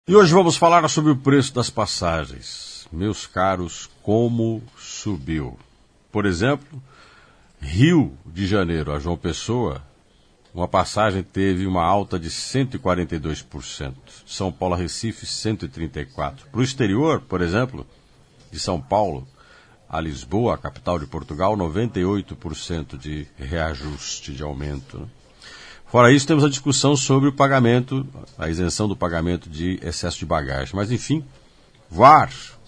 E hoje vamos falar sobre o preço das passagens. Meus caros, como subiu? Por exemplo, Rio de Janeiro a João Pessoa, uma passagem teve uma alta de 142%. São Paulo a Recife, 134%. Para o exterior, por exemplo, de São Paulo a Lisboa, a capital de Portugal, 98% de reajuste, de aumento, né? Fora isso, temos a discussão sobre o pagamento, a isenção do pagamento de excesso de bagagem. Mas, enfim, voar,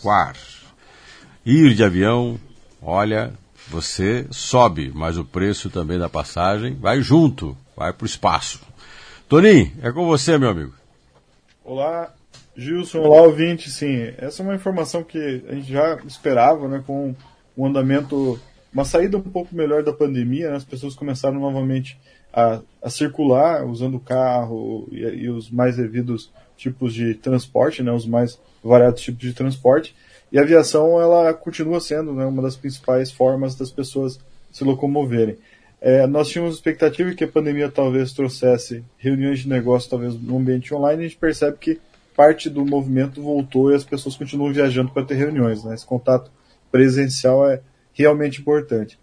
ir de avião, olha, você sobe, mas o preço também da passagem vai junto, vai para o espaço. Toninho, é com você, meu amigo. Olá, Gilson, olá, ouvinte. Sim, essa é uma informação que a gente já esperava, né, com um andamento, uma saída um pouco melhor da pandemia, né, as pessoas começaram novamente a circular usando o carro e os mais devidos tipos de transporte, né, os mais variados tipos de transporte, e a aviação ela continua sendo, né, uma das principais formas das pessoas se locomoverem. Nós tínhamos expectativa que a pandemia talvez trouxesse reuniões de negócio, talvez no ambiente online, e a gente percebe que parte do movimento voltou e as pessoas continuam viajando para ter reuniões, né? Esse contato presencial é realmente importante.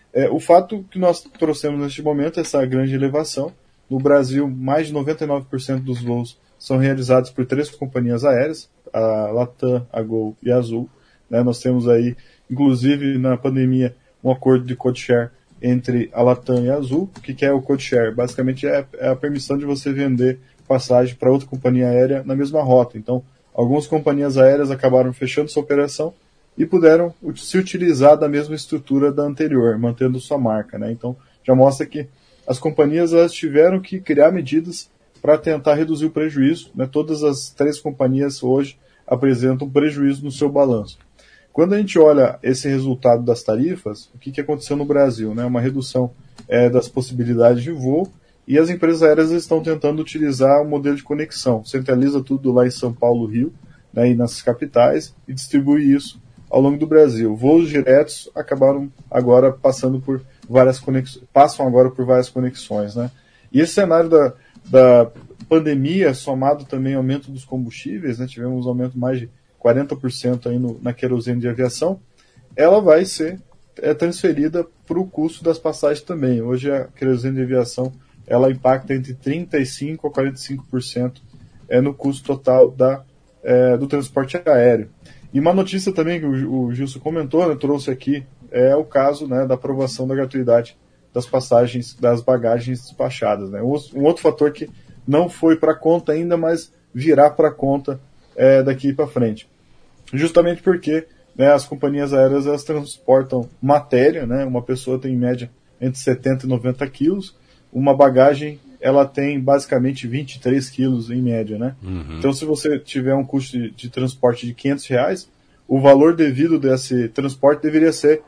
O fato que nós trouxemos neste momento é essa grande elevação. No Brasil, mais de 99% dos voos são realizados por 3 companhias aéreas, a Latam, a Gol e a Azul, né? Nós temos aí, inclusive na pandemia, um acordo de code-share entre a Latam e a Azul. O que é o code-share? Basicamente é a permissão de você vender passagem para outra companhia aérea na mesma rota. Então, algumas companhias aéreas acabaram fechando sua operação e puderam se utilizar da mesma estrutura da anterior, mantendo sua marca, né? Então, já mostra que as companhias elas tiveram que criar medidas para tentar reduzir o prejuízo, né? Todas as 3 companhias hoje apresentam prejuízo no seu balanço. Quando a gente olha esse resultado das tarifas, o que aconteceu no Brasil, né? Uma redução das possibilidades de voo, e as empresas aéreas estão tentando utilizar um modelo de conexão. Centraliza tudo lá em São Paulo, Rio, né, e nas capitais, e distribui isso ao longo do Brasil. Voos diretos acabaram agora passando por várias conexões, passam agora por várias conexões, né? E esse cenário da pandemia, somado também ao aumento dos combustíveis, né, tivemos um aumento de mais de 40% aí na querosene de aviação, ela vai ser transferida para o custo das passagens também. Hoje a querosene de aviação ela impacta entre 35% a 45% no custo total do transporte aéreo. E uma notícia também que o Gilson comentou, né, trouxe aqui, é o caso, né, da aprovação da gratuidade das passagens, das bagagens despachadas, né? Um outro fator que não foi para conta ainda, mas virá para conta daqui para frente. Justamente porque, né, as companhias aéreas elas transportam matéria, né? Uma pessoa tem em média entre 70 e 90 quilos, uma bagagem ela tem basicamente 23 quilos em média, né? Uhum. Então, se você tiver um custo de transporte de R$500, o valor devido desse transporte deveria ser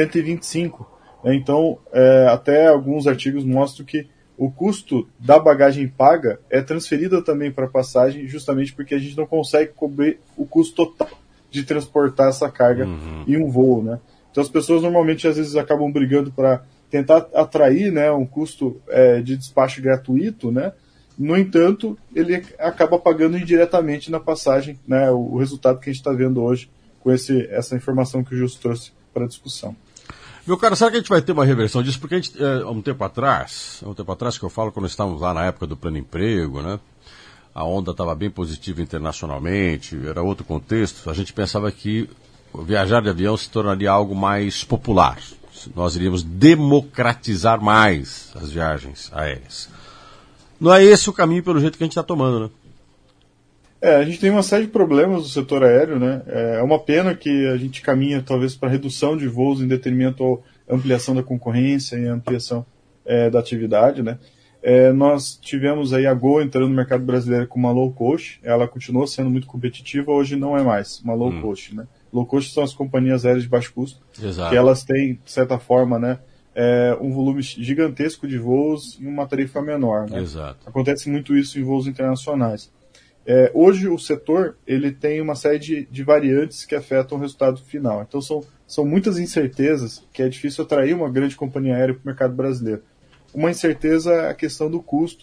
125. Né? Então, até alguns artigos mostram que o custo da bagagem paga é transferida também para a passagem, justamente porque a gente não consegue cobrir o custo total de transportar essa carga em um voo, né? Então, as pessoas normalmente às vezes acabam brigando para tentar atrair, né, um custo de despacho gratuito, né? No entanto, ele acaba pagando indiretamente na passagem, né, o resultado que a gente está vendo hoje com essa informação que o Justo trouxe para a discussão. Meu caro, será que a gente vai ter uma reversão disso? Porque a gente, há um tempo atrás que eu falo, quando estávamos lá na época do plano emprego, né? A onda estava bem positiva internacionalmente, era outro contexto, a gente pensava que viajar de avião se tornaria algo mais popular. Nós iríamos democratizar mais as viagens aéreas. Não é esse o caminho pelo jeito que a gente está tomando, né? A gente tem uma série de problemas no setor aéreo, né? É uma pena que a gente caminha talvez para redução de voos em detrimento à ampliação da concorrência e ampliação da atividade, né? Nós tivemos aí a Gol entrando no mercado brasileiro com uma low cost, ela continuou sendo muito competitiva, hoje não é mais uma low cost, né? Low cost são as companhias aéreas de baixo custo, Exato. Que elas têm, de certa forma, né, um volume gigantesco de voos e uma tarifa menor, né? Exato. Acontece muito isso em voos internacionais. Hoje o setor ele tem uma série de variantes que afetam o resultado final. Então são muitas incertezas que é difícil atrair uma grande companhia aérea para o mercado brasileiro. Uma incerteza é a questão do custo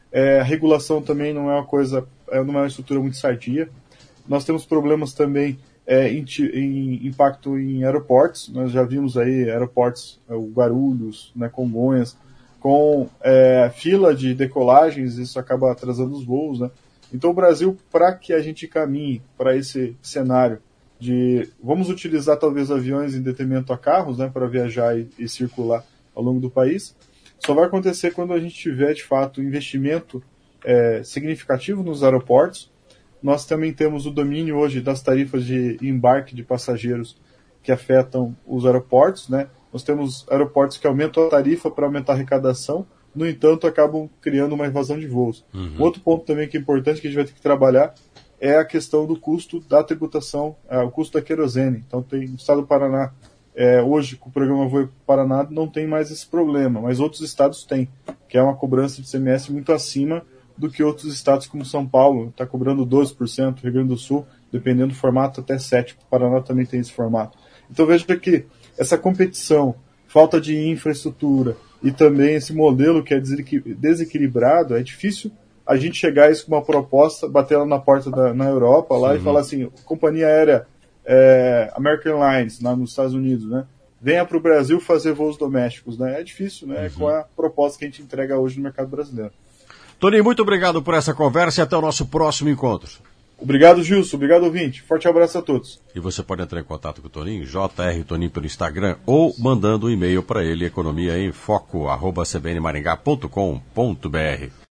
A regulação também não é uma coisa, não é uma estrutura muito sadia. Nós temos problemas também em impacto em aeroportos. Nós já vimos aí aeroportos, o Guarulhos, né, Congonhas, com fila de decolagens, isso acaba atrasando os voos, né? Então o Brasil, para que a gente caminhe para esse cenário de vamos utilizar talvez aviões em detrimento a carros, né, para viajar e circular ao longo do país, só vai acontecer quando a gente tiver de fato investimento significativo nos aeroportos. Nós também temos o domínio hoje das tarifas de embarque de passageiros que afetam os aeroportos, né? Nós temos aeroportos que aumentam a tarifa para aumentar a arrecadação, no entanto, acabam criando uma invasão de voos. Outro ponto também que é importante que a gente vai ter que trabalhar é a questão do custo da tributação, o custo da querosene. Então, tem o estado do Paraná, hoje, com o programa Voe Paraná, não tem mais esse problema, mas outros estados têm, que é uma cobrança de ICMS muito acima do que outros estados como São Paulo, está cobrando 12%, Rio Grande do Sul, dependendo do formato, até 7%. O Paraná também tem esse formato. Então veja que essa competição, falta de infraestrutura e também esse modelo que é desequilibrado, é difícil a gente chegar a isso com uma proposta, bater lá na porta na Europa lá, e falar assim, companhia aérea American Airlines, lá nos Estados Unidos, né? Venha para o Brasil fazer voos domésticos, né? É difícil, né? Com a proposta que a gente entrega hoje no mercado brasileiro. Toninho, muito obrigado por essa conversa e até o nosso próximo encontro. Obrigado, Gilson. Obrigado, ouvinte. Forte abraço a todos. E você pode entrar em contato com o Toninho, JR Toninho pelo Instagram, ou mandando um e-mail para ele, economiaemfoco@cbnmaringá.com.br.